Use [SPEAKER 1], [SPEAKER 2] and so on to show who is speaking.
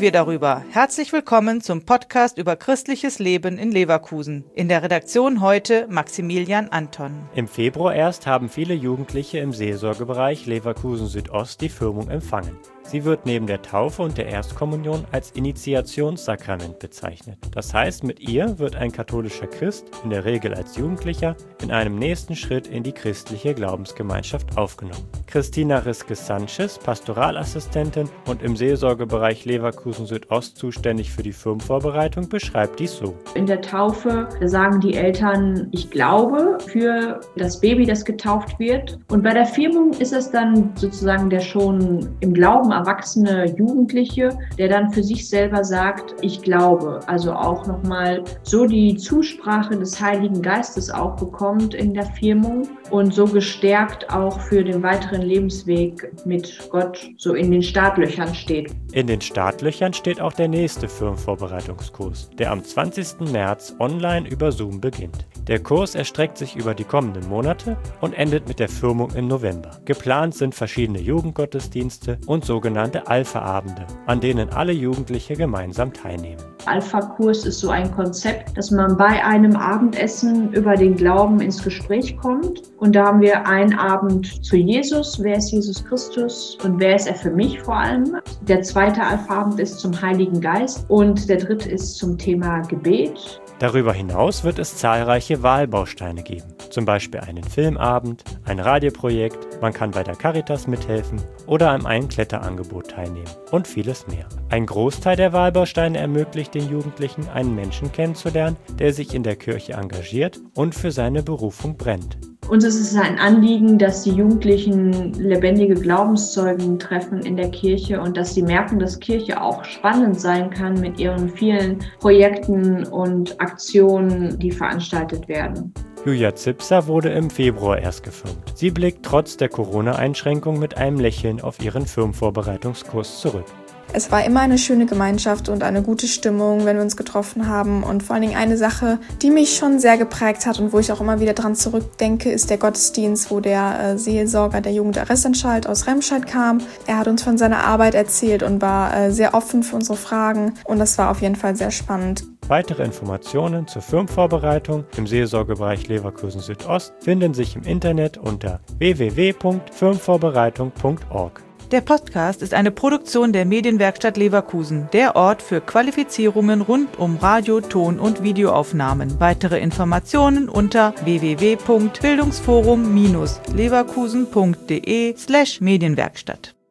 [SPEAKER 1] wir darüber. Herzlich willkommen zum Podcast über christliches Leben in Leverkusen. In der Redaktion heute Maximilian Anton.
[SPEAKER 2] Im Februar erst haben viele Jugendliche im Seelsorgebereich Leverkusen Südost die Firmung empfangen. Sie wird neben der Taufe und der Erstkommunion als Initiationssakrament bezeichnet. Das heißt, mit ihr wird ein katholischer Christ, in der Regel als Jugendlicher, in einem nächsten Schritt in die christliche Glaubensgemeinschaft aufgenommen. Christina Riske-Sanchez, Pastoralassistentin und im Seelsorgebereich Leverkusen Südost zuständig für die Firmenvorbereitung, beschreibt dies so.
[SPEAKER 3] In der Taufe sagen die Eltern, ich glaube, für das Baby, das getauft wird. Und bei der Firmung ist es dann sozusagen der schon im Glauben erwachsene Jugendliche, der dann für sich selber sagt, ich glaube. Also auch nochmal so die Zusprache des Heiligen Geistes auch bekommt in der Firmung und so gestärkt auch für den weiteren Lebensweg mit Gott so in den Startlöchern steht.
[SPEAKER 2] In den Startlöchern steht auch der nächste Firmenvorbereitungskurs, der am 20. März online über Zoom beginnt. Der Kurs erstreckt sich über die kommenden Monate und endet mit der Firmung im November. Geplant sind verschiedene Jugendgottesdienste und sogenannte Alpha-Abende, an denen alle Jugendliche gemeinsam teilnehmen.
[SPEAKER 3] Alpha-Kurs ist so ein Konzept, dass man bei einem Abendessen über den Glauben ins Gespräch kommt. Und da haben wir einen Abend zu Jesus, wer ist Jesus Christus und wer ist er für mich vor allem. Der zweite Alpha-Abend ist zum Heiligen Geist und der dritte ist zum Thema Gebet.
[SPEAKER 2] Darüber hinaus wird es zahlreiche Wahlbausteine geben, zum Beispiel einen Filmabend, ein Radioprojekt, man kann bei der Caritas mithelfen oder an einem Kletterangebot teilnehmen und vieles mehr. Ein Großteil der Wahlbausteine ermöglicht den Jugendlichen, einen Menschen kennenzulernen, der sich in der Kirche engagiert und für seine Berufung brennt.
[SPEAKER 3] Uns ist es ein Anliegen, dass die Jugendlichen lebendige Glaubenszeugen treffen in der Kirche und dass sie merken, dass Kirche auch spannend sein kann mit ihren vielen Projekten und Aktionen, die veranstaltet werden.
[SPEAKER 2] Julia Zipser wurde im Februar erst gefirmt. Sie blickt trotz der Corona-Einschränkung mit einem Lächeln auf ihren Firmenvorbereitungskurs zurück.
[SPEAKER 4] Es war immer eine schöne Gemeinschaft und eine gute Stimmung, wenn wir uns getroffen haben. Und vor allen Dingen eine Sache, die mich schon sehr geprägt hat und wo ich auch immer wieder dran zurückdenke, ist der Gottesdienst, wo der Seelsorger der Jugendarrestanstalt aus Remscheid kam. Er hat uns von seiner Arbeit erzählt und war sehr offen für unsere Fragen. Und das war auf jeden Fall sehr spannend.
[SPEAKER 2] Weitere Informationen zur Firmenvorbereitung im Seelsorgebereich Leverkusen Südost finden sich im Internet unter www.firmenvorbereitung.org.
[SPEAKER 1] Der Podcast ist eine Produktion der Medienwerkstatt Leverkusen, der Ort für Qualifizierungen rund um Radio-, Ton- und Videoaufnahmen. Weitere Informationen unter www.bildungsforum-leverkusen.de/Medienwerkstatt.